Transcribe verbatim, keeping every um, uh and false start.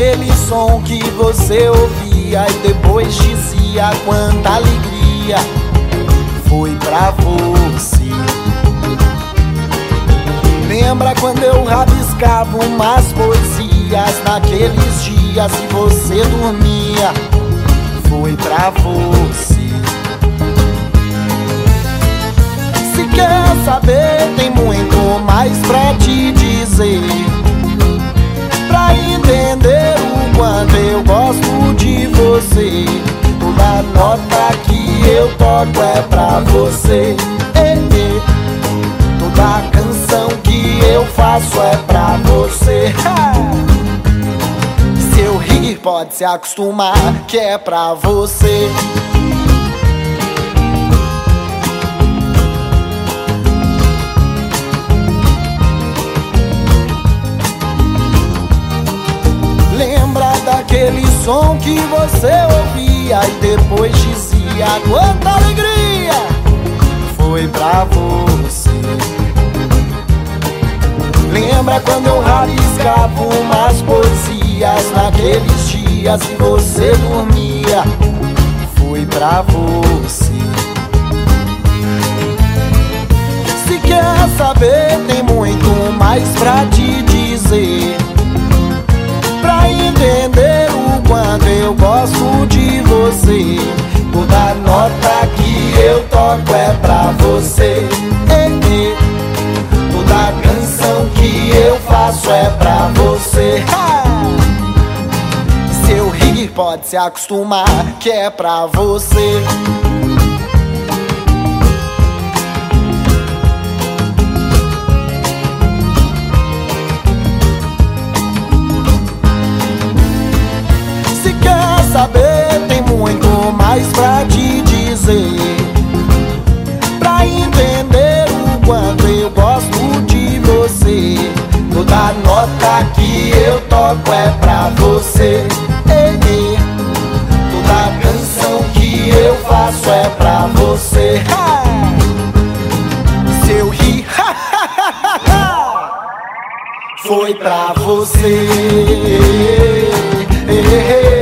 daquele som que você ouvia e depois dizia quanta alegria foi pra você. Lembra quando eu rabiscava umas poesias naqueles dias e você dormia? Foi pra você. Se quer saber, tem muito mais pra te dizer, pra entender o quanto eu gosto de você. Toda nota que eu toco é pra você. Ei, ei. Toda canção que eu faço é pra você. Ha! Se eu rir, pode se acostumar que é pra você. Lembra daquele som que você ouvia e depois dizia quanta alegria foi pra você. Lembra quando eu rabiscava umas poesias naqueles dias e você dormia? Foi pra você. Se quer saber, tem muito mais pra te dizer, pra entender o quanto eu gosto de você. Toda nota que eu toco é pra você. Ei, ei. Toda canção que eu faço é pra você. Ha! Se eu rir, pode se acostumar que é pra você. Se quer saber, tem muito mais pra te dizer, pra entender o quanto eu gosto de você. Toda nota que eu toco é pra você. Ei, ei. Toda canção que eu faço é pra você. Ha! Se eu rir, ha, ha, ha, ha, foi pra você. Ei, ei, ei.